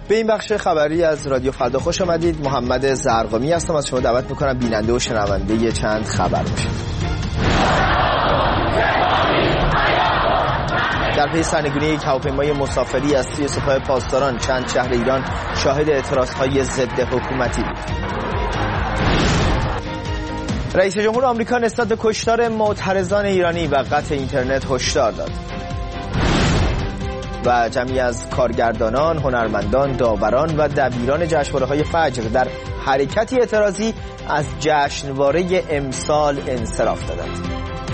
به این بخش خبری از رادیو فردا خوش آمدید. محمد زرقامی هستم. از شما دعوت میکنم بیننده و شنونده چند خبر باشید. در پی سرنگونی یک هواپیمای مسافری از سوی سپاه پاسداران چند شهر ایران شاهد اعتراضهای ضد حکومتی بود. رئیس جمهور آمریکا نسبت به کشتار معترضان ایرانی و قطع اینترنت هشدار داد. و جمعی از کارگردانان، هنرمندان، داوران و دبیران جشنواره‌های فجر در حرکتی اعتراضی از جشنواره امسال انصراف دادند.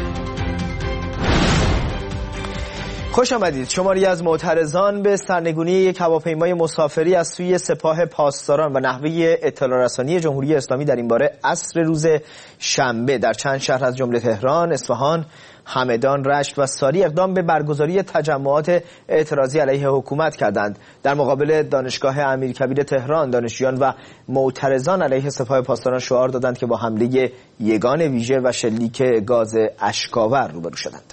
خوش آمدید. شماری از معترضان به سرنگونی یک هواپیمای مسافری از سوی سپاه پاسداران و نحوه اطلاع رسانی جمهوری اسلامی در این باره عصر روز شنبه در چند شهر از جمله تهران، اصفهان، همدان، رشت و ساری اقدام به برگزاری تجمعات اعتراضی علیه حکومت کردند. در مقابل دانشگاه امیرکبیر تهران، دانشجویان و معترضان علیه سپاه پاسداران شعار دادند که با حمله یگان ویژه و شلیک گاز اشک‌آور روبرو شدند.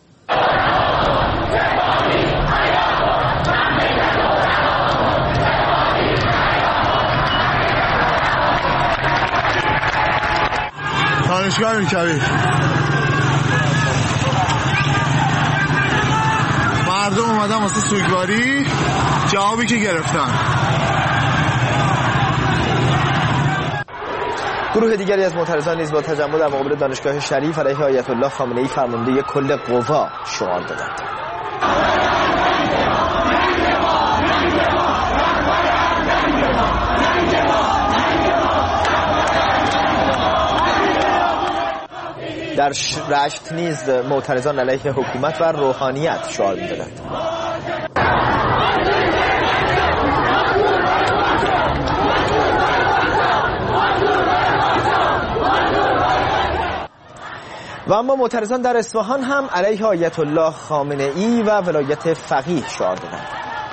دانشگاه امیرکبیر مردم اومدن واسه سوگواری، جوابی که گرفتن. گروه دیگری از معترضان نیز با تجمع در مقابل دانشگاه شریف علیه آیت الله خامنه‌ای فرمانده کل قوا شعار دادند. در رشت نیز معترضان علیه حکومت و روحانیت شعار می‌دادند. و اما معترضان در اصفهان هم علیه آیت الله خامنه‌ای و ولایت فقیه شعار دادند.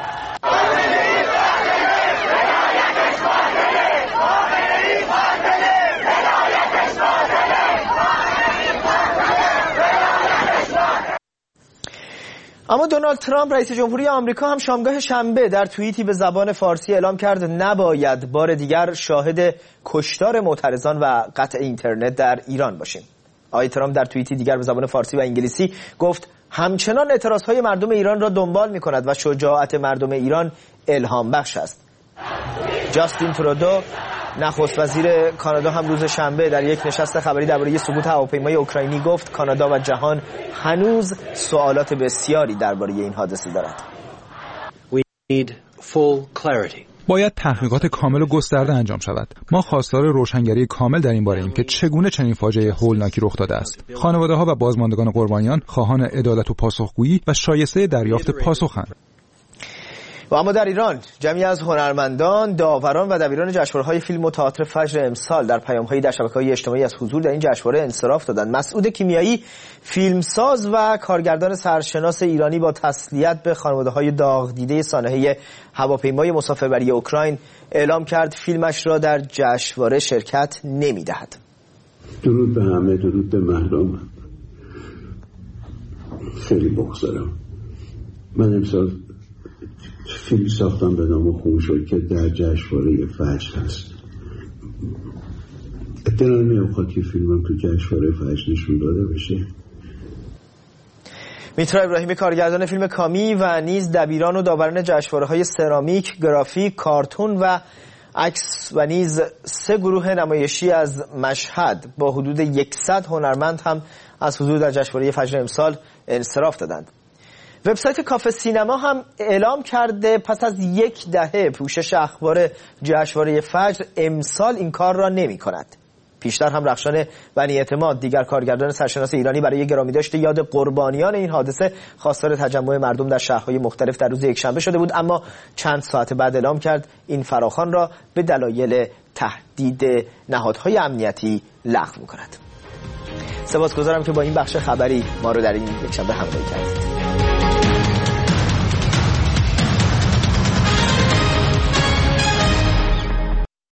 اما دونالد ترامپ رئیس جمهوری آمریکا هم شامگاه شنبه در توییتی به زبان فارسی اعلام کرد نباید بار دیگر شاهد کشتار معترضان و قطع اینترنت در ایران باشیم. آقای ترامپ در توییتی دیگر به زبان فارسی و انگلیسی گفت همچنان اعتراضهای مردم ایران را دنبال می‌کند و شجاعت مردم ایران الهام بخش است. جاستین ترودو نخست وزیر کانادا هم روز شنبه در یک نشست خبری درباره سقوط هواپیمای اوکراینی گفت کانادا و جهان هنوز سوالات بسیاری درباره این حادثه دارد. باید تحقیقات کامل و گسترده انجام شود. ما خواستار روشنگری کامل در این باره ایم که چگونه چنین فاجعه هولناکی رخ داده است. خانواده‌ها و بازماندگان قربانیان خواهان عدالت و پاسخگویی و شایسته دریافت پاسخند. و اما در ایران جمعی از هنرمندان، داوران و دبیران جشنواره‌های فیلم و تئاتر فجر امسال در پیام‌هایی در شبکه‌های اجتماعی از حضور در این جشنواره انصراف دادند. مسعود کیمیایی، فیلمساز و کارگردان سرشناس ایرانی، با تسلیت به خانواده‌های داغ دیده سانحه هواپیمای مسافربری اوکراین اعلام کرد فیلمش را در جشنواره شرکت نمی‌دهد. درود به همه، درود به مردم. خیلی بگذارم. من امسال فیلم ساختم به نام خونشد که در جشنواره فجر هست. اطلاع نمیخواد که فیلمم تو جشنواره فجر نشون داده بشه. میترا ابراهیمی، کارگردان فیلم کامی و نیز دبیران و داوران جشنواره‌های سرامیک، گرافیک، کارتون و عکس و نیز 3 گروه نمایشی از مشهد با حدود 100 هنرمند هم از حضور در جشنواره فجر امسال انصراف دادند. وبسایت کافه سینما هم اعلام کرده پس از 1 دهه پوشش اخبار جشنواره فجر امسال این کار را نمی کند. پیشتر هم رخشان بنی اعتماد، دیگر کارگردان سرشناس ایرانی، برای گرامیداشت یاد قربانیان این حادثه خواستار تجمع مردم در شهرهای مختلف در روز یکشنبه شده بود، اما چند ساعت بعد اعلام کرد این فراخوان را به دلایل تهدید نهادهای امنیتی لغو می‌کند. سپاسگزارم که با این بخش خبری ما رو در این یکشنبه همراهی کردید.